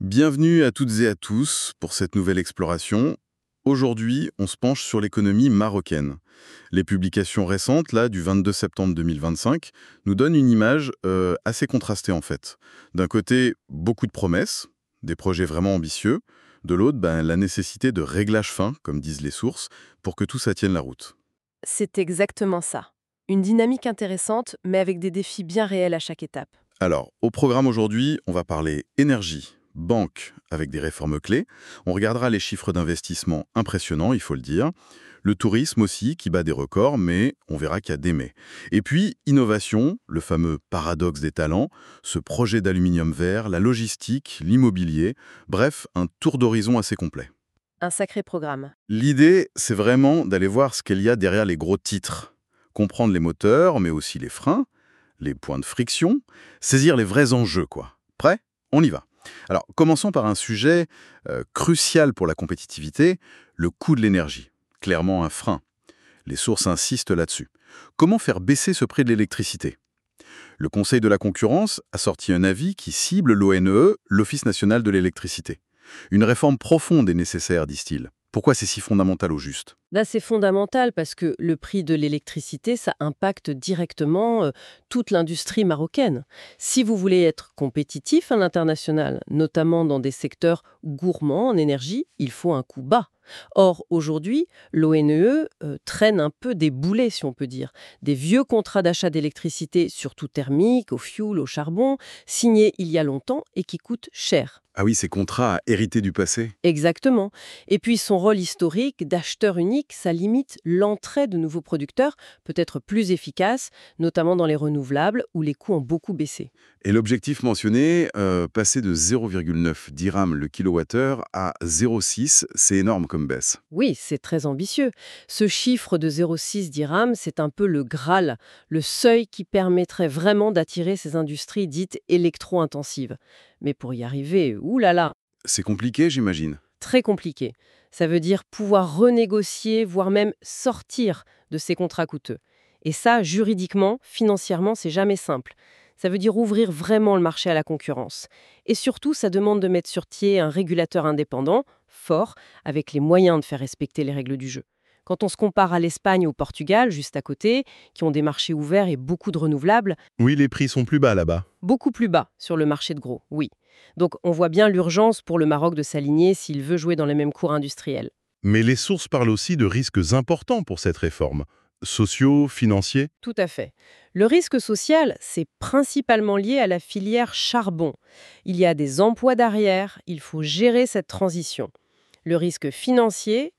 Bienvenue à toutes et à tous pour cette nouvelle exploration. Aujourd'hui, on se penche sur l'économie marocaine. Les publications récentes, là, du 22 septembre 2025, nous donnent une image assez contrastée en fait. D'un côté, beaucoup de promesses, des projets vraiment ambitieux. De l'autre, la nécessité de réglages fins, comme disent les sources, pour que tout ça tienne la route. C'est exactement ça. Une dynamique intéressante, mais avec des défis bien réels à chaque étape. Alors, au programme aujourd'hui, on va parler énergie, banque avec des réformes clés. On regardera les chiffres d'investissement impressionnants, il faut le dire. Le tourisme aussi, qui bat des records, mais on verra qu'il y a des mais. Et puis, innovation, le fameux paradoxe des talents, ce projet d'aluminium vert, la logistique, l'immobilier, bref, un tour d'horizon assez complet. Un sacré programme. L'idée, c'est vraiment d'aller voir ce qu'il y a derrière les gros titres. Comprendre les moteurs, mais aussi les freins, les points de friction, saisir les vrais enjeux, quoi. Prêt? On y va. Alors, commençons par un sujet crucial pour la compétitivité, le coût de l'énergie. Clairement un frein. Les sources insistent là-dessus. Comment faire baisser ce prix de l'électricité? Le Conseil de la concurrence a sorti un avis qui cible l'ONE, l'Office national de l'électricité. Une réforme profonde est nécessaire, disent-ils. Pourquoi c'est si fondamental au juste? Là, c'est fondamental parce que le prix de l'électricité, ça impacte directement toute l'industrie marocaine. Si vous voulez être compétitif à l'international, notamment dans des secteurs gourmands en énergie, il faut un coût bas. Or, aujourd'hui, l'ONE traîne un peu des boulets, si on peut dire. Des vieux contrats d'achat d'électricité, surtout thermique, au fioul, au charbon, signés il y a longtemps et qui coûtent cher. Ah oui, ces contrats à hériter du passé. Exactement. Et puis son rôle historique d'acheteur unique, ça limite l'entrée de nouveaux producteurs, peut-être plus efficaces, notamment dans les renouvelables où les coûts ont beaucoup baissé. Et l'objectif mentionné, passer de 0,9 dirhams le kilowattheure à 0,6, c'est énorme comme baisse. Oui, c'est très ambitieux. Ce chiffre de 0,6 dirhams, c'est un peu le Graal, le seuil qui permettrait vraiment d'attirer ces industries dites électro-intensives. Mais pour y arriver, oulala, C'est compliqué, j'imagine. très compliqué. Ça veut dire pouvoir renégocier, voire même sortir de ces contrats coûteux. Et ça, juridiquement, financièrement, c'est jamais simple. Ça veut dire ouvrir vraiment le marché à la concurrence. Et surtout, ça demande de mettre sur pied un régulateur indépendant, fort, avec les moyens de faire respecter les règles du jeu. Quand on se compare à l'Espagne ou au Portugal, juste à côté, qui ont des marchés ouverts et beaucoup de renouvelables, Oui, les prix sont plus bas là-bas. beaucoup plus bas sur le marché de gros, oui. Donc on voit bien l'urgence pour le Maroc de s'aligner s'il veut jouer dans les mêmes cours industriels. Mais les sources parlent aussi de risques importants pour cette réforme. Sociaux, financiers. Tout à fait. Le risque social, c'est principalement lié à la filière charbon. Il y a des emplois derrière, il faut gérer cette transition. Le risque financier,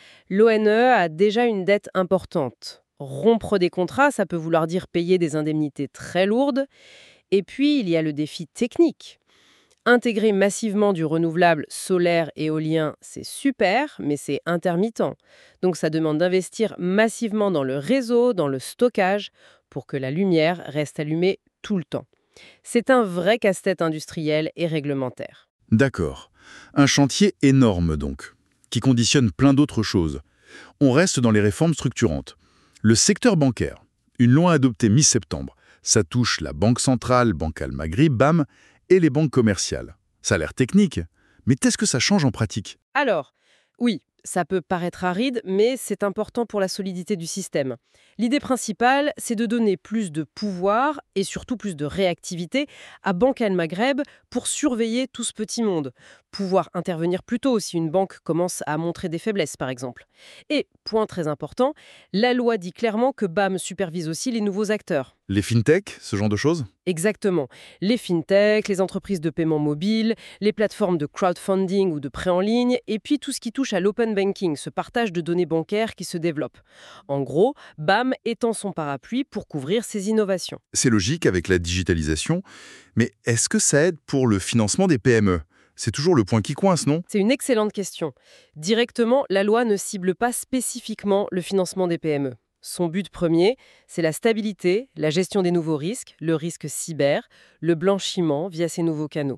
l'ONE a déjà une dette importante. Rompre des contrats, ça peut vouloir dire payer des indemnités très lourdes. Et puis, il y a le défi technique. Intégrer massivement du renouvelable solaire et éolien, c'est super, mais c'est intermittent. Donc ça demande d'investir massivement dans le réseau, dans le stockage, pour que la lumière reste allumée tout le temps. C'est un vrai casse-tête industriel et réglementaire. D'accord. Un chantier énorme donc, qui conditionne plein d'autres choses. On reste dans les réformes structurantes. Le secteur bancaire, une loi adoptée mi-septembre, ça touche la Banque centrale, Banque Al Maghrib, BAM, et les banques commerciales. Ça a l'air technique, mais qu'est-ce que ça change en pratique? Alors, oui, ça peut paraître aride, mais c'est important pour la solidité du système. L'idée principale, c'est de donner plus de pouvoir et surtout plus de réactivité à Banque Al Maghreb pour surveiller tout ce petit monde. Pouvoir intervenir plus tôt si une banque commence à montrer des faiblesses, par exemple. Et, point très important, la loi dit clairement que BAM supervise aussi les nouveaux acteurs. Les fintech, ce genre de choses? Exactement. Les fintechs, les entreprises de paiement mobile, les plateformes de crowdfunding ou de prêt en ligne, et puis tout ce qui touche à l'open banking, ce partage de données bancaires qui se développe. En gros, BAM étend son parapluie pour couvrir ces innovations. C'est logique avec la digitalisation, mais est-ce que ça aide pour le financement des PME? C'est toujours le point qui coince, non? C'est une excellente question. Directement, la loi ne cible pas spécifiquement le financement des PME. Son but premier, c'est la stabilité, la gestion des nouveaux risques, le risque cyber, le blanchiment via ces nouveaux canaux.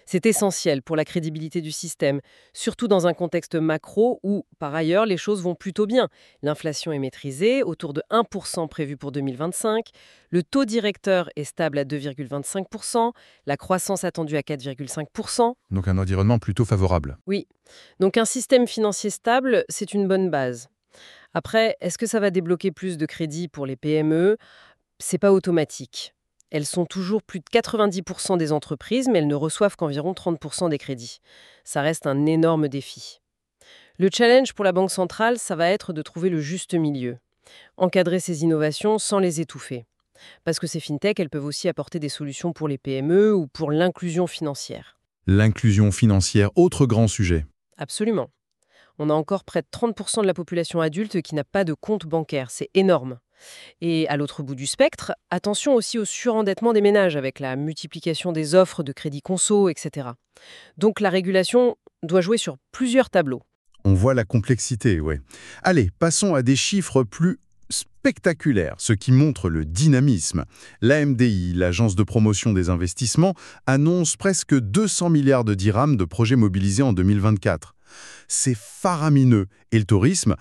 C'est essentiel pour la crédibilité du système, surtout dans un contexte macro où, par ailleurs, les choses vont plutôt bien. L'inflation est maîtrisée, autour de 1% prévu pour 2025, le taux directeur est stable à 2,25%, la croissance attendue à 4,5%. Donc un environnement plutôt favorable. Oui, donc un système financier stable, c'est une bonne base. Après, est-ce que ça va débloquer plus de crédits pour les PME? C'est pas automatique. Elles sont toujours plus de 90% des entreprises, mais elles ne reçoivent qu'environ 30% des crédits. Ça reste un énorme défi. Le challenge pour la Banque centrale, ça va être de trouver le juste milieu. Encadrer ces innovations sans les étouffer. Parce que ces fintechs, elles peuvent aussi apporter des solutions pour les PME ou pour l'inclusion financière. L'inclusion financière, autre grand sujet. Absolument. On a encore près de 30% de la population adulte qui n'a pas de compte bancaire. C'est énorme. Et à l'autre bout du spectre, attention aussi au surendettement des ménages avec la multiplication des offres de crédit conso, etc. Donc la régulation doit jouer sur plusieurs tableaux. On voit la complexité, ouais. Allez, passons à des chiffres plus spectaculaires, ce qui montre le dynamisme. L'AMDI, l'Agence de promotion des investissements, annonce presque 200 milliards de dirhams de projets mobilisés en 2024. C'est faramineux. Et le tourisme,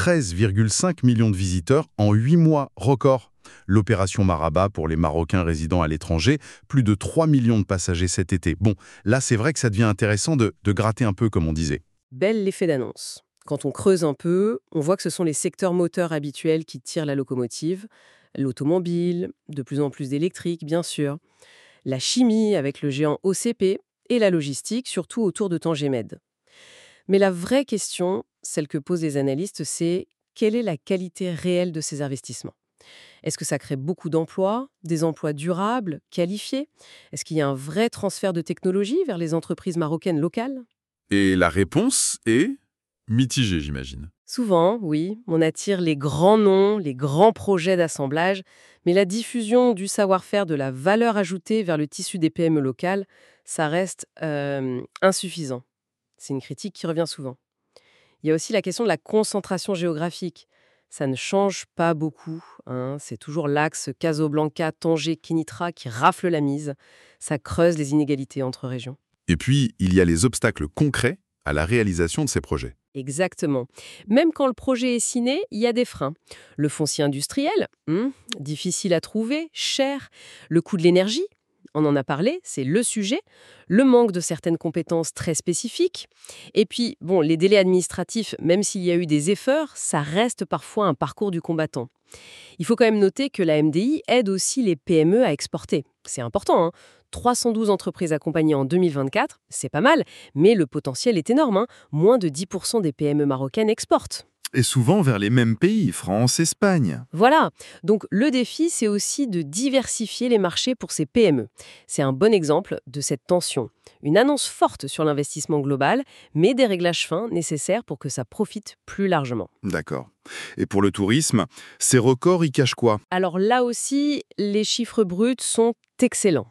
13,5 millions de visiteurs en 8 mois, record. L'opération Maraba pour les Marocains résidant à l'étranger, plus de 3 millions de passagers cet été. Bon, là c'est vrai que ça devient intéressant de gratter un peu, comme on disait. Bel l'effet d'annonce. Quand on creuse un peu, on voit que ce sont les secteurs moteurs habituels qui tirent la locomotive. L'automobile, de plus en plus d'électrique, bien sûr. La chimie avec le géant OCP et la logistique, surtout autour de Tangemed. Mais la vraie question, celle que posent les analystes, c'est quelle est la qualité réelle de ces investissements? Est-ce que ça crée beaucoup d'emplois, des emplois durables, qualifiés? Est-ce qu'il y a un vrai transfert de technologie vers les entreprises marocaines locales? Et la réponse est mitigée, j'imagine. Souvent, oui, on attire les grands noms, les grands projets d'assemblage, mais la diffusion du savoir-faire, de la valeur ajoutée vers le tissu des PME locales, ça reste insuffisant. C'est une critique qui revient souvent. Il y a aussi la question de la concentration géographique. Ça ne change pas beaucoup, hein. C'est toujours l'axe Casablanca, Tanger, Kénitra qui rafle la mise. Ça creuse les inégalités entre régions. Et puis, il y a les obstacles concrets à la réalisation de ces projets. Exactement. Même quand le projet est signé, il y a des freins. Le foncier industriel, difficile à trouver, cher. Le coût de l'énergie, on en a parlé, c'est le sujet. Le manque de certaines compétences très spécifiques. Et puis, bon, les délais administratifs, même s'il y a eu des efforts, ça reste parfois un parcours du combattant. Il faut quand même noter que la MDI aide aussi les PME à exporter. C'est important, hein. 312 entreprises accompagnées en 2024, c'est pas mal, mais le potentiel est énorme, hein. Moins de 10% des PME marocaines exportent. Et souvent vers les mêmes pays, France, Espagne. Voilà, donc le défi, c'est aussi de diversifier les marchés pour ces PME. C'est un bon exemple de cette tension. Une annonce forte sur l'investissement global, mais des réglages fins nécessaires pour que ça profite plus largement. D'accord. Et pour le tourisme, ces records y cachent quoi? Alors là aussi, les chiffres bruts sont excellents.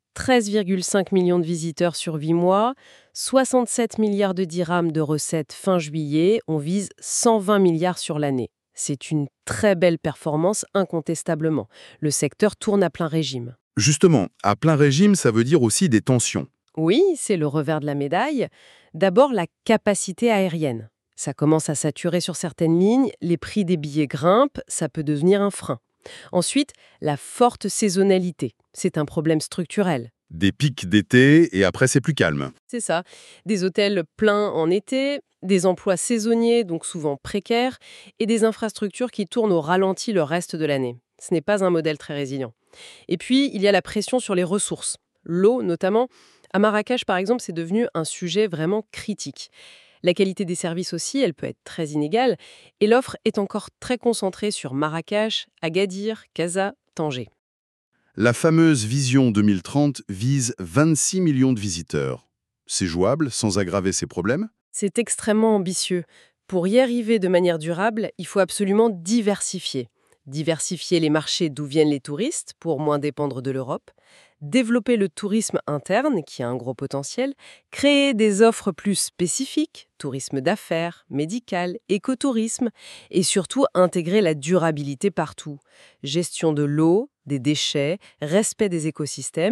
13,5 millions de visiteurs sur 8 mois, 67 milliards de dirhams de recettes fin juillet, on vise 120 milliards sur l'année. C'est une très belle performance incontestablement. Le secteur tourne à plein régime. Justement, à plein régime, ça veut dire aussi des tensions. Oui, c'est le revers de la médaille. D'abord, la capacité aérienne. Ça commence à saturer sur certaines lignes, les prix des billets grimpent, ça peut devenir un frein. Ensuite, la forte saisonnalité. C'est un problème structurel. Des pics d'été et après c'est plus calme. C'est ça. Des hôtels pleins en été, des emplois saisonniers, donc souvent précaires, et des infrastructures qui tournent au ralenti le reste de l'année. Ce n'est pas un modèle très résilient. Et puis, il y a la pression sur les ressources. L'eau, notamment. À Marrakech, par exemple, c'est devenu un sujet vraiment critique. La qualité des services aussi, elle peut être très inégale, et l'offre est encore très concentrée sur Marrakech, Agadir, Casa, Tanger. La fameuse Vision 2030 vise 26 millions de visiteurs. C'est jouable sans aggraver ces problèmes? C'est extrêmement ambitieux. Pour y arriver de manière durable, il faut absolument diversifier. Diversifier les marchés d'où viennent les touristes pour moins dépendre de l'Europe, développer le tourisme interne, qui a un gros potentiel, créer des offres plus spécifiques, tourisme d'affaires, médical, écotourisme, et surtout intégrer la durabilité partout. Gestion de l'eau, des déchets, respect des écosystèmes,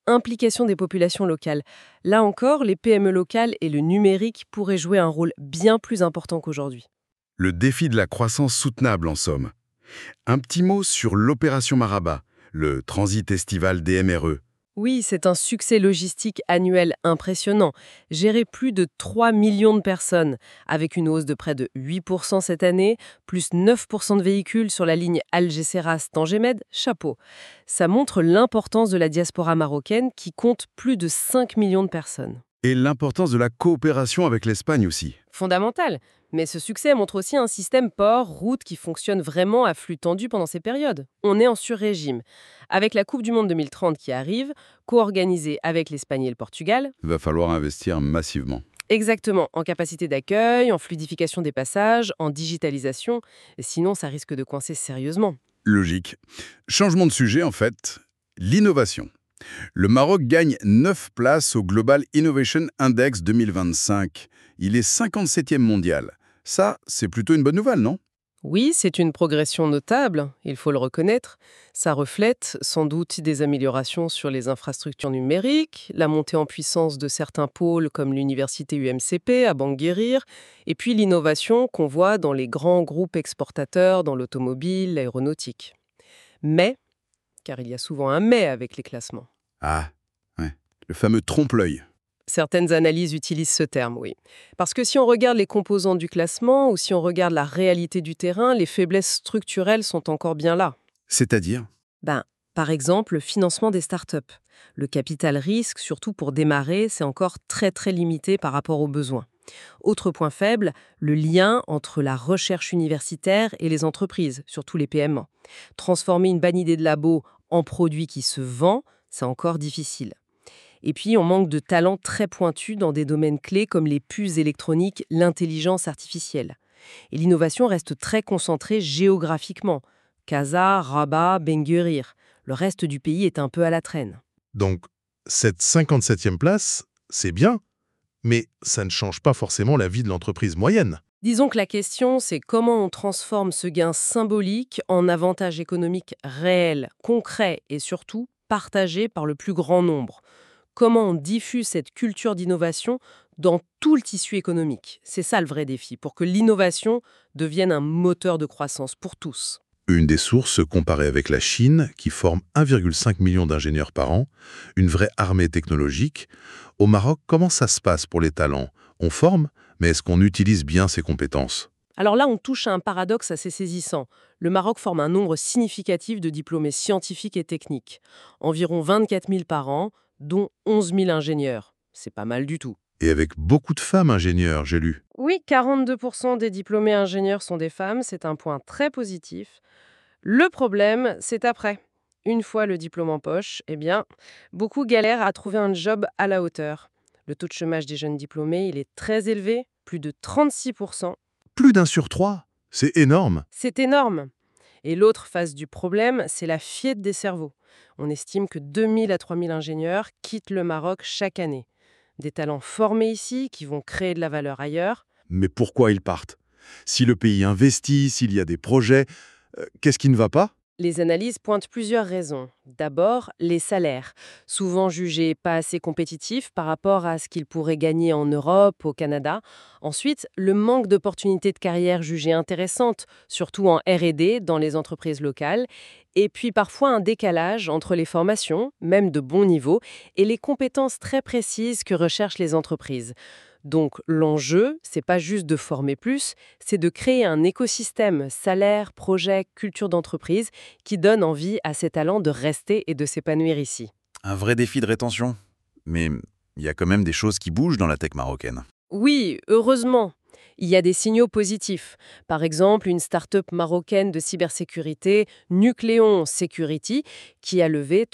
implication des populations locales. Là encore, les PME locales et le numérique pourraient jouer un rôle bien plus important qu'aujourd'hui. Le défi de la croissance soutenable, en somme. Un petit mot sur l'opération Maraba, le transit estival des MRE. Oui, c'est un succès logistique annuel impressionnant. Gérer plus de 3 millions de personnes, avec une hausse de près de 8% cette année, plus 9% de véhicules sur la ligne Algeciras-Tangemed, chapeau. Ça montre l'importance de la diaspora marocaine qui compte plus de 5 millions de personnes. Et l'importance de la coopération avec l'Espagne aussi. Fondamental. Mais ce succès montre aussi un système port-route qui fonctionne vraiment à flux tendu pendant ces périodes. On est en sur-régime. Avec la Coupe du Monde 2030 qui arrive, co-organisée avec l'Espagne et le Portugal. Il va falloir investir massivement. Exactement, en capacité d'accueil, en fluidification des passages, en digitalisation. Sinon, ça risque de coincer sérieusement. Logique. Changement de sujet, en fait. L'innovation. Le Maroc gagne 9 places au Global Innovation Index 2025. Il est 57e mondial. Ça, c'est plutôt une bonne nouvelle, non? Oui, c'est une progression notable, il faut le reconnaître. Ça reflète sans doute des améliorations sur les infrastructures numériques, la montée en puissance de certains pôles comme l'université UMCP à Banguérir, et puis l'innovation qu'on voit dans les grands groupes exportateurs dans l'automobile, l'aéronautique. Mais, car il y a souvent un mais avec les classements. Ah, ouais. Le fameux trompe-l'œil. Certaines analyses utilisent ce terme, oui. Parce que si on regarde les composants du classement ou si on regarde la réalité du terrain, les faiblesses structurelles sont encore bien là. C'est-à-dire? Par exemple, le financement des startups. Le capital risque, surtout pour démarrer, c'est encore très limité par rapport aux besoins. Autre point faible, le lien entre la recherche universitaire et les entreprises, surtout les PME. Transformer une bonne idée de labo en produit qui se vend, c'est encore difficile. Et puis, on manque de talents très pointus dans des domaines clés comme les puces électroniques, l'intelligence artificielle. Et l'innovation reste très concentrée géographiquement. Casa, Rabat, Benguerir. Le reste du pays est un peu à la traîne. Donc, cette 57e place, c'est bien, mais ça ne change pas forcément la vie de l'entreprise moyenne. Disons que la question, c'est comment on transforme ce gain symbolique en avantage économique réel, concret et surtout partagé par le plus grand nombre. Comment on diffuse cette culture d'innovation dans tout le tissu économique. C'est ça le vrai défi, pour que l'innovation devienne un moteur de croissance pour tous. Une des sources comparée avec la Chine, qui forme 1,5 million d'ingénieurs par an, une vraie armée technologique. Au Maroc, comment ça se passe pour les talents? On forme, mais est-ce qu'on utilise bien ces compétences? Alors là, on touche à un paradoxe assez saisissant. Le Maroc forme un nombre significatif de diplômés scientifiques et techniques. Environ 24 000 par an, dont 11 000 ingénieurs. C'est pas mal du tout. Et avec beaucoup de femmes ingénieurs, j'ai lu. Oui, 42% des diplômés ingénieurs sont des femmes, c'est un point très positif. Le problème, c'est après. Une fois le diplôme en poche, beaucoup galèrent à trouver un job à la hauteur. Le taux de chômage des jeunes diplômés, il est très élevé, plus de 36%. Plus d'un sur trois, c'est énorme. C'est énorme. Et l'autre face du problème, c'est la fuite des cerveaux. On estime que 2 000 à 3 000 ingénieurs quittent le Maroc chaque année. Des talents formés ici qui vont créer de la valeur ailleurs. Mais pourquoi ils partent? Si le pays investit, s'il y a des projets, qu'est-ce qui ne va pas? Les analyses pointent plusieurs raisons. D'abord, les salaires, souvent jugés pas assez compétitifs par rapport à ce qu'ils pourraient gagner en Europe, au Canada. Ensuite, le manque d'opportunités de carrière jugées intéressantes, surtout en R&D dans les entreprises locales. Et puis parfois un décalage entre les formations, même de bon niveau, et les compétences très précises que recherchent les entreprises. Donc l'enjeu, c'est pas juste de former plus, c'est de créer un écosystème salaire, projet, culture d'entreprise qui donne envie à ces talents de rester et de s'épanouir ici. Un vrai défi de rétention. Mais il y a quand même des choses qui bougent dans la tech marocaine. Oui, heureusement. Il y a des signaux positifs. Par exemple, une start-up marocaine de cybersécurité, Nucléon Security, qui a levé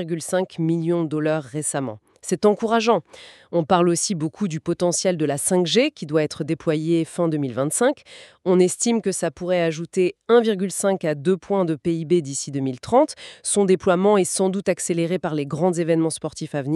3,5 millions de dollars récemment. C'est encourageant. On parle aussi beaucoup du potentiel de la 5G qui doit être déployée fin 2025. On estime que ça pourrait ajouter 1,5 à 2 points de PIB d'ici 2030. Son déploiement est sans doute accéléré par les grands événements sportifs à venir.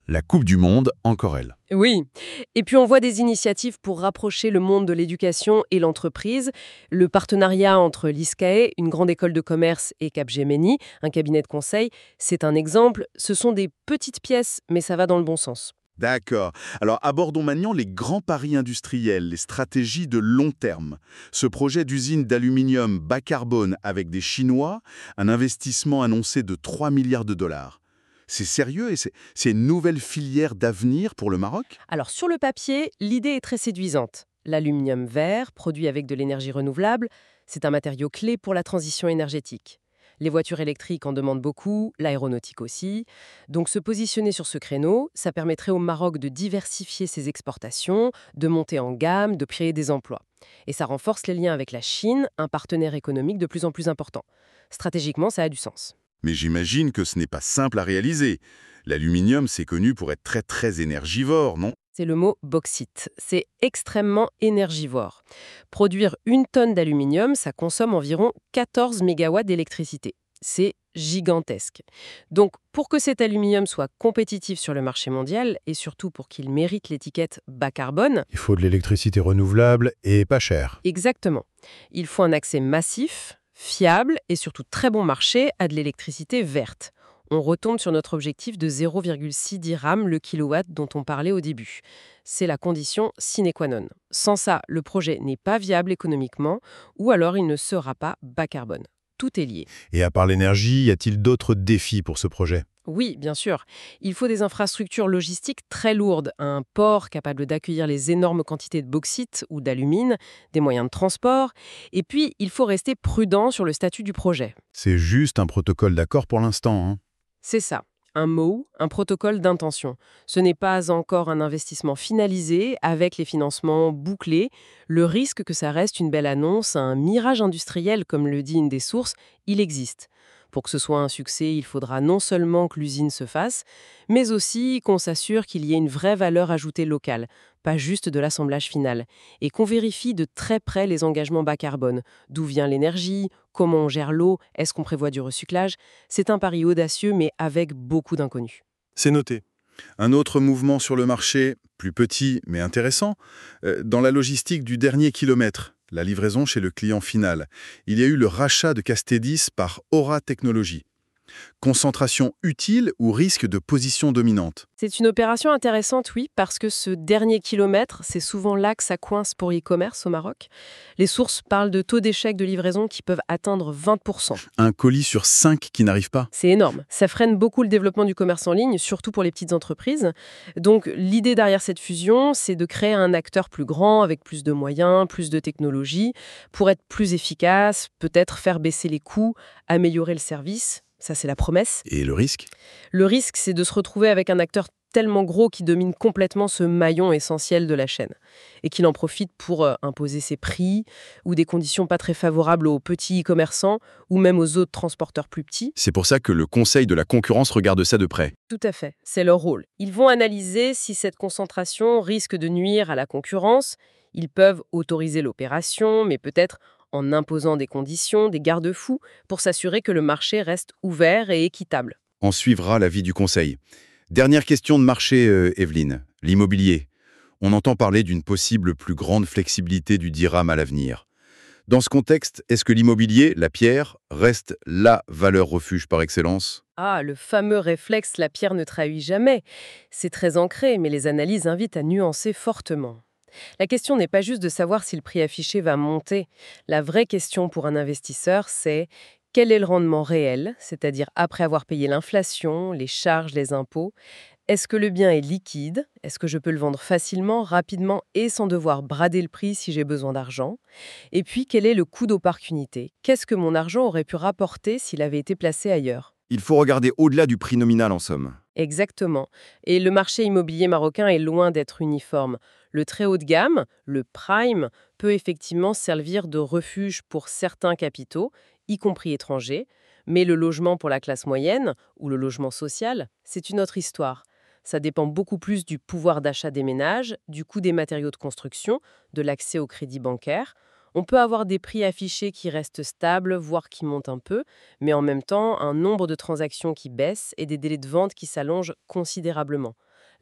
La Coupe du Monde, encore elle. Oui. Et puis on voit des initiatives pour rapprocher le monde de l'éducation et l'entreprise. Le partenariat entre l'ISCAE, une grande école de commerce, et Capgemini, un cabinet de conseil, c'est un exemple. Ce sont des petites pièces, mais ça va dans le bon sens. D'accord. Alors abordons maintenant les grands paris industriels, les stratégies de long terme. Ce projet d'usine d'aluminium bas carbone avec des Chinois, un investissement annoncé de 3 milliards de dollars. C'est sérieux et c'est une nouvelle filière d'avenir pour le Maroc? Alors sur le papier, l'idée est très séduisante. L'aluminium vert, produit avec de l'énergie renouvelable, c'est un matériau clé pour la transition énergétique. Les voitures électriques en demandent beaucoup, l'aéronautique aussi. Donc se positionner sur ce créneau, ça permettrait au Maroc de diversifier ses exportations, de monter en gamme, de créer des emplois. Et ça renforce les liens avec la Chine, un partenaire économique de plus en plus important. Stratégiquement, ça a du sens. Mais j'imagine que ce n'est pas simple à réaliser. L'aluminium, c'est connu pour être très énergivore, non? C'est le mot bauxite. C'est extrêmement énergivore. Produire 1 tonne d'aluminium, ça consomme environ 14 mégawatts d'électricité. C'est gigantesque. Donc, pour que cet aluminium soit compétitif sur le marché mondial, et surtout pour qu'il mérite l'étiquette bas carbone, Il faut de l'électricité renouvelable et pas chère. exactement, il faut un accès massif, fiable et surtout très bon marché à de l'électricité verte. On retombe sur notre objectif de 0,6 dirhams le kilowatt dont on parlait au début. C'est la condition sine qua non. Sans ça, le projet n'est pas viable économiquement ou alors il ne sera pas bas carbone. Tout est lié. Et à part l'énergie, y a-t-il d'autres défis pour ce projet? Oui, bien sûr. Il faut des infrastructures logistiques très lourdes, un port capable d'accueillir les énormes quantités de bauxite ou d'alumine, des moyens de transport, et puis il faut rester prudent sur le statut du projet. C'est juste un protocole d'accord pour l'instant, hein. C'est ça, un MOU, un protocole d'intention. Ce n'est pas encore un investissement finalisé, avec les financements bouclés. Le risque que ça reste une belle annonce, un mirage industriel, comme le dit une des sources, il existe. Pour que ce soit un succès, il faudra non seulement que l'usine se fasse, mais aussi qu'on s'assure qu'il y ait une vraie valeur ajoutée locale, pas juste de l'assemblage final, et qu'on vérifie de très près les engagements bas carbone. D'où vient l'énergie? Comment on gère l'eau? Est-ce qu'on prévoit du recyclage? C'est un pari audacieux, mais avec beaucoup d'inconnus. C'est noté. Un autre mouvement sur le marché, plus petit mais intéressant, dans la logistique du dernier kilomètre, la livraison chez le client final. Il y a eu le rachat de Castedis par Aura Technologies. Concentration utile ou risque de position dominante? C'est une opération intéressante, oui, parce que ce dernier kilomètre, c'est souvent là que ça coince pour e-commerce au Maroc. Les sources parlent de taux d'échec de livraison qui peuvent atteindre 20%. Un colis sur 5 qui n'arrive pas? C'est énorme. Ça freine beaucoup le développement du commerce en ligne, surtout pour les petites entreprises. Donc l'idée derrière cette fusion, c'est de créer un acteur plus grand, avec plus de moyens, plus de technologies, pour être plus efficace, peut-être faire baisser les coûts, améliorer le service. Ça, c'est la promesse. Et le risque? Le risque, c'est de se retrouver avec un acteur tellement gros qui domine complètement ce maillon essentiel de la chaîne et qu'il en profite pour imposer ses prix ou des conditions pas très favorables aux petits e-commerçants ou même aux autres transporteurs plus petits. C'est pour ça que le Conseil de la concurrence regarde ça de près. Tout à fait, c'est leur rôle. Ils vont analyser si cette concentration risque de nuire à la concurrence. Ils peuvent autoriser l'opération, mais peut-être en imposant des conditions, des garde-fous, pour s'assurer que le marché reste ouvert et équitable. On suivra l'avis du Conseil. Dernière question de marché, Evelyne. L'immobilier. On entend parler d'une possible plus grande flexibilité du dirham à l'avenir. Dans ce contexte, est-ce que l'immobilier, la pierre, reste la valeur refuge par excellence? Ah, le fameux réflexe « la pierre ne trahit jamais ». C'est très ancré, mais les analyses invitent à nuancer fortement. La question n'est pas juste de savoir si le prix affiché va monter. La vraie question pour un investisseur, c'est quel est le rendement réel, c'est-à-dire après avoir payé l'inflation, les charges, les impôts. Est-ce que le bien est liquide? Est-ce que je peux le vendre facilement, rapidement et sans devoir brader le prix si j'ai besoin d'argent? Et puis, quel est le coût d'opportunité? Qu'est-ce que mon argent aurait pu rapporter s'il avait été placé ailleurs? Il faut regarder au-delà du prix nominal en somme. Exactement. Et le marché immobilier marocain est loin d'être uniforme. Le très haut de gamme, le prime, peut effectivement servir de refuge pour certains capitaux, y compris étrangers, mais le logement pour la classe moyenne, ou le logement social, c'est une autre histoire. Ça dépend beaucoup plus du pouvoir d'achat des ménages, du coût des matériaux de construction, de l'accès au crédit bancaire. On peut avoir des prix affichés qui restent stables, voire qui montent un peu, mais en même temps, un nombre de transactions qui baisse et des délais de vente qui s'allongent considérablement.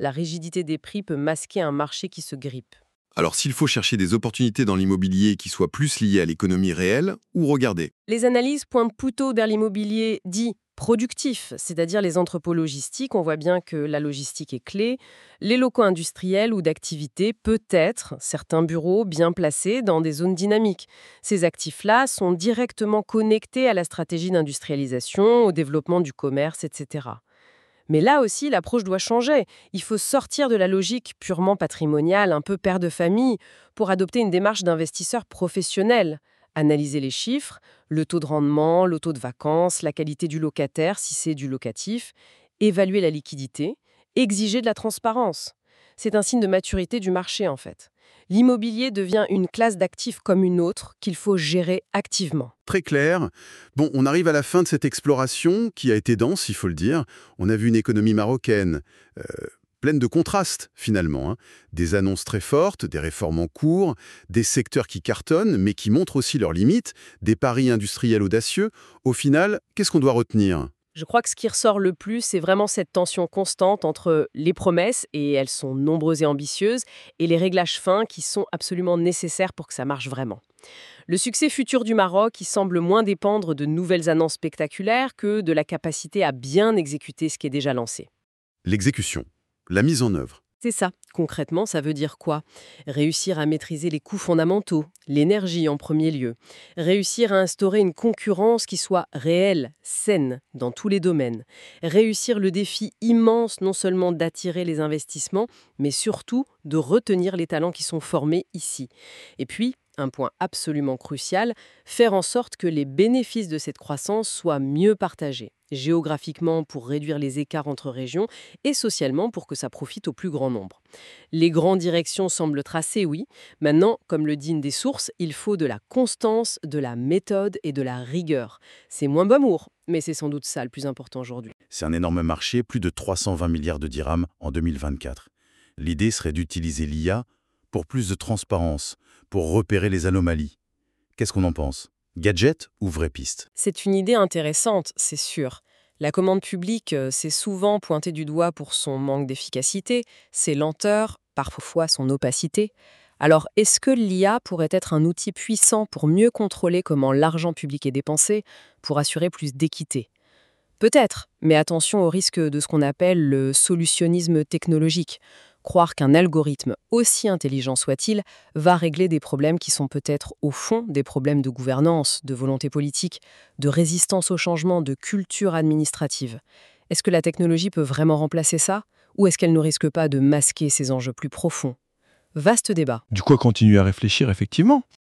la rigidité des prix peut masquer un marché qui se grippe. Alors s'il faut chercher des opportunités dans l'immobilier qui soient plus liées à l'économie réelle, où regarder? Les analyses pointent plutôt vers l'immobilier dit productif, c'est-à-dire les entrepôts logistiques. On voit bien que la logistique est clé. Les locaux industriels ou d'activité, peut-être certains bureaux bien placés dans des zones dynamiques. Ces actifs-là sont directement connectés à la stratégie d'industrialisation, au développement du commerce, etc. Mais là aussi, l'approche doit changer. Il faut sortir de la logique purement patrimoniale, un peu père de famille, pour adopter une démarche d'investisseur professionnel. Analyser les chiffres, le taux de rendement, le taux de vacances, la qualité du locataire si c'est du locatif, évaluer la liquidité, exiger de la transparence. C'est un signe de maturité du marché en fait. L'immobilier devient une classe d'actifs comme une autre qu'il faut gérer activement. Très clair. Bon, on arrive à la fin de cette exploration qui a été dense, il faut le dire. On a vu une économie marocaine pleine de contrastes, finalement, hein. Des annonces très fortes, des réformes en cours, des secteurs qui cartonnent, mais qui montrent aussi leurs limites, des paris industriels audacieux. Au final, qu'est-ce qu'on doit retenir ? Je crois que ce qui ressort le plus, c'est vraiment cette tension constante entre les promesses, et elles sont nombreuses et ambitieuses, et les réglages fins qui sont absolument nécessaires pour que ça marche vraiment. Le succès futur du Maroc, il semble moins dépendre de nouvelles annonces spectaculaires que de la capacité à bien exécuter ce qui est déjà lancé. L'exécution, la mise en œuvre. C'est ça. Concrètement, ça veut dire quoi? Réussir à maîtriser les coûts fondamentaux, l'énergie en premier lieu. Réussir à instaurer une concurrence qui soit réelle, saine, dans tous les domaines. Réussir le défi immense non seulement d'attirer les investissements, mais surtout de retenir les talents qui sont formés ici. Et puis, un point absolument crucial, faire en sorte que les bénéfices de cette croissance soient mieux partagés, géographiquement pour réduire les écarts entre régions et socialement pour que ça profite au plus grand nombre. Les grandes directions semblent tracées, oui. Maintenant, comme le dit une des sources, il faut de la constance, de la méthode et de la rigueur. C'est moins Bamour, mais c'est sans doute ça le plus important aujourd'hui. C'est un énorme marché, plus de 320 milliards de dirhams en 2024. L'idée serait d'utiliser l'IA pour plus de transparence, pour repérer les anomalies. Qu'est-ce qu'on en pense? Gadget ou vraie piste? C'est une idée intéressante, c'est sûr. La commande publique, c'est souvent pointé du doigt pour son manque d'efficacité, ses lenteurs, parfois son opacité. Alors, est-ce que l'IA pourrait être un outil puissant pour mieux contrôler comment l'argent public est dépensé, pour assurer plus d'équité? Peut-être, mais attention au risque de ce qu'on appelle le solutionnisme technologique. Croire qu'un algorithme, aussi intelligent soit-il, va régler des problèmes qui sont peut-être au fond des problèmes de gouvernance, de volonté politique, de résistance au changement, de culture administrative. Est-ce que la technologie peut vraiment remplacer ça? Ou est-ce qu'elle ne risque pas de masquer ces enjeux plus profonds? Vaste débat. Du coup, à continuer à réfléchir, effectivement.